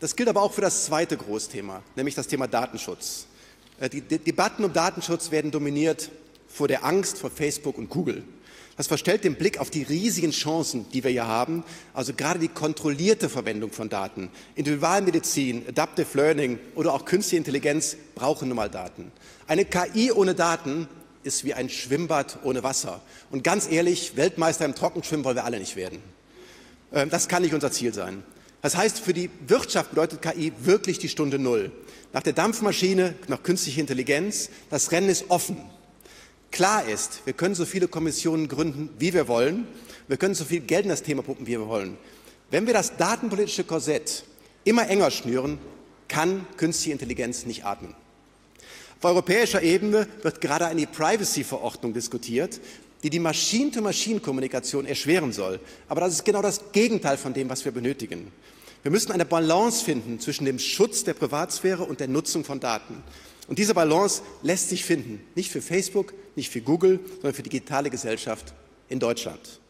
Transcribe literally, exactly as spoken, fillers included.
Das gilt aber auch für das zweite Großthema, nämlich das Thema Datenschutz. Die Debatten um Datenschutz werden dominiert vor der Angst vor Facebook und Google. Das verstellt den Blick auf die riesigen Chancen, die wir hier haben, also gerade die kontrollierte Verwendung von Daten. Individualmedizin, Adaptive Learning oder auch Künstliche Intelligenz brauchen nun mal Daten. Eine K I ohne Daten ist wie ein Schwimmbad ohne Wasser. Und ganz ehrlich, Weltmeister im Trockenschwimmen wollen wir alle nicht werden. Das kann nicht unser Ziel sein. Das heißt, für die Wirtschaft bedeutet K I wirklich die Stunde Null. Nach der Dampfmaschine, nach künstlicher Intelligenz, das Rennen ist offen. Klar ist, wir können so viele Kommissionen gründen, wie wir wollen. Wir können so viel Geld in das Thema pumpen, wie wir wollen. Wenn wir das datenpolitische Korsett immer enger schnüren, kann künstliche Intelligenz nicht atmen. Auf europäischer Ebene wird gerade eine E-Privacy-Verordnung diskutiert, die die Machine-to-Machine-Kommunikation erschweren soll. Aber das ist genau das Gegenteil von dem, was wir benötigen. Wir müssen eine Balance finden zwischen dem Schutz der Privatsphäre und der Nutzung von Daten. Und diese Balance lässt sich finden, nicht für Facebook, nicht für Google, sondern für die digitale Gesellschaft in Deutschland.